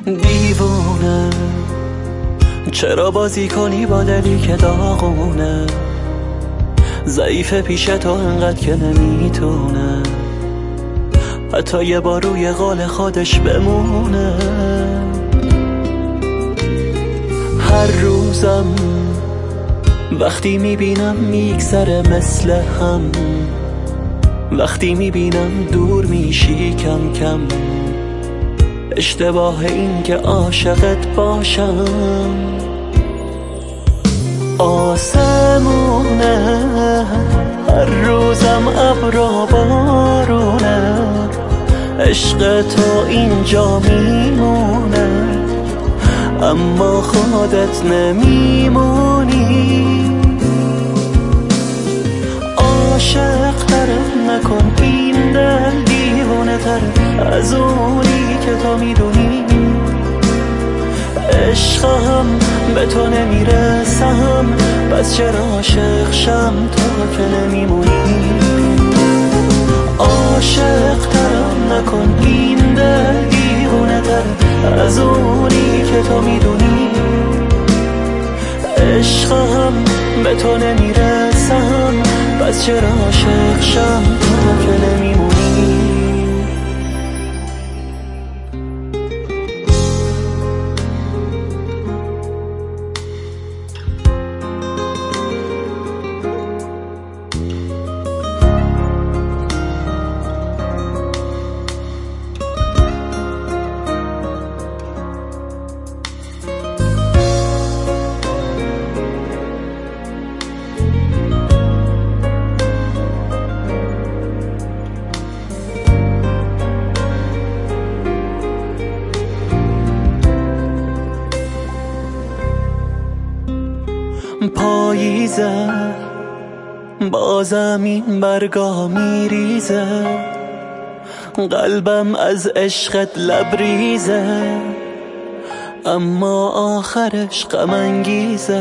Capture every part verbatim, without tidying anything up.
دیوونه چرا بازی کنی با دلی که داغونه، ضعیف پیش تو انقدر که نمیتونه حتی یه بار روی قال خودش بمونه. هر روزم وقتی میبینم میگذره مثل هم، وقتی میبینم دور میشی کم کم، اشتباه این که عاشقت باشم. آسمونه هر روزم ابرا بارونه، عشق تو اینجا میمونه اما خودت نمیمونی. عاشق تره نکن این دل دیوانه تره از اونی که تو میدونی، عشقم به تو نمیرسم پس چرا عاشق شم تو که نمیمونی. عاشق ترم نکن این دل دیوانه تره از اونی که تو میدونی، عشقم به تو نمیرسم پس چرا عاشق شم تو که نمیمونی. پاییزه بازم این برگا میریزه، قلبم از عشقت لبریزه اما آخرش غم انگیزه.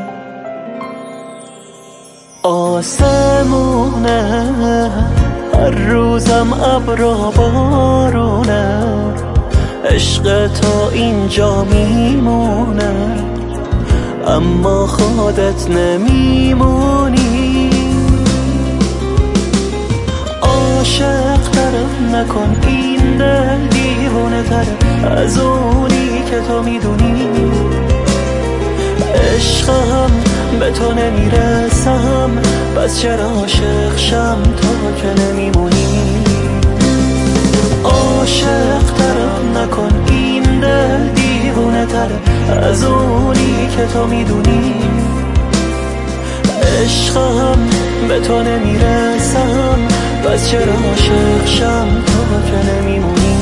آسمونه هر روزم ابرا بارونه، عشق تو اینجا میمونه اما خودت نمیمونی. عاشق ترم نکن این دل دیوانه تره از اونی که تو میدونی، عشقم به تو نمیرسم پس چرا عاشق شم تو که نمیمونی. عاشق ترم نکن این دل دیوانه تره از اونی که تو میدونی، عشقم به تو نمیرسم پس چرا عاشق شم تو که نمیمونی.